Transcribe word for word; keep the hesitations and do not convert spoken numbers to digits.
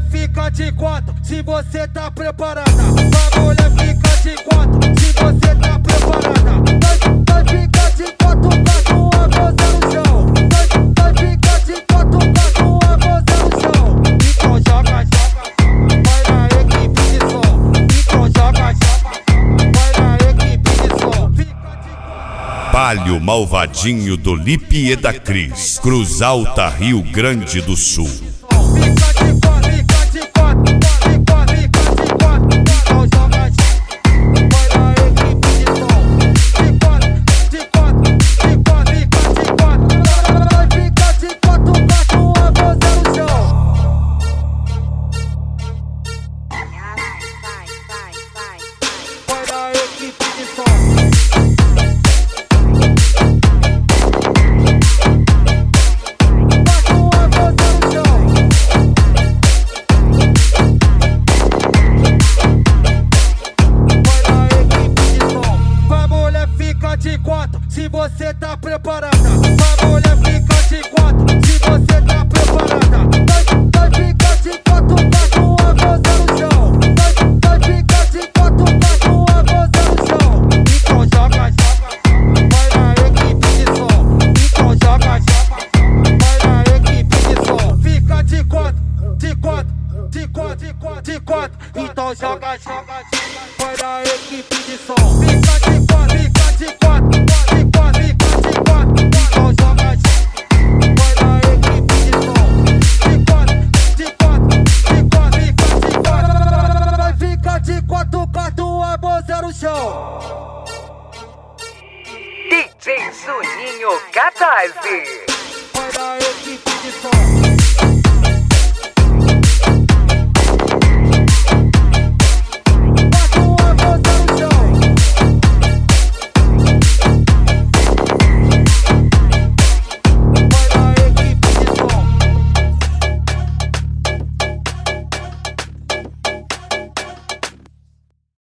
fica de quatro, se você tá preparada. Pra mulher fica de quatro, se você tá preparada. Vai, vai ficar de quatro, quatro, a voz no chão. Vai, vai ficar de quatro, quatro, a voz no chão. Então joga, joga, vai na equipe de som. Então joga, joga, vai na equipe de som. Fica de quatro. Palio Malvadinho do Lipe e da Cris, Cruz Alta, Rio Grande do Sul. Fica de quatro, fica de quatro, fica, fica de quatro. Então joga, vai na equipe de som. Fica de quatro, fica, fica de quatro. Vai ficar de quatro, quatro, a voz no chão. Vai na equipe de som. De quatro, se você tá preparada. Pra mulher fica de quatro, se você tá preparada. Vai, vai ficar de quatro, quatro, a voz no chão. Vai, vai ficar de quatro, quatro, a voz no chão. Então joga, joga, vai na equipe de som. Então joga, joga, vai na equipe de som. Fica de quatro, de quatro, de quatro, de quatro, de quatro. Então joga, joga, vai na equipe de som. Fica de quatro, fica de quatro. D J Juninho Catarse.